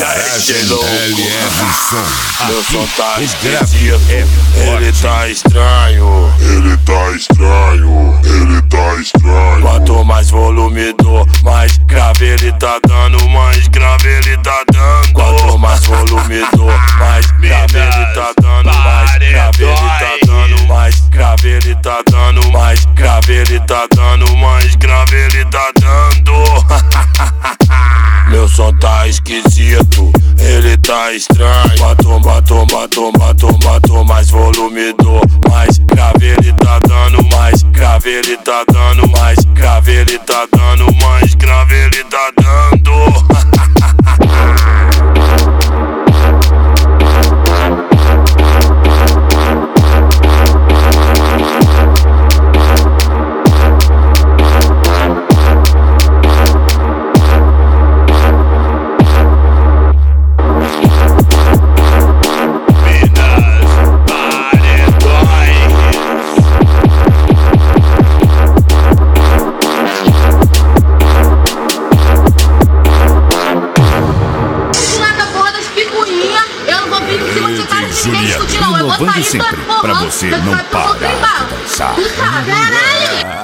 LF Som. Meu som tá esquisito, ele tá estranho. Ele tá estranho, ele tá estranho. Quanto mais volume dou, mais grave ele tá dando, mais grave ele tá dando. Quanto mais volume dou, mais grave ele tá dando, mais grave ele tá dando, mais grave ele tá dando, mais grave ele tá dando, mais grave ele tá dando. Meu som tá esquisito, ele tá estranho. Quanto mais volume dou, mais grave ele tá dando, mais grave ele tá dando, mais grave ele tá dando, mais grave ele tá dando. Juliano, inovando sempre, pra você não parar de dançar. Caralho!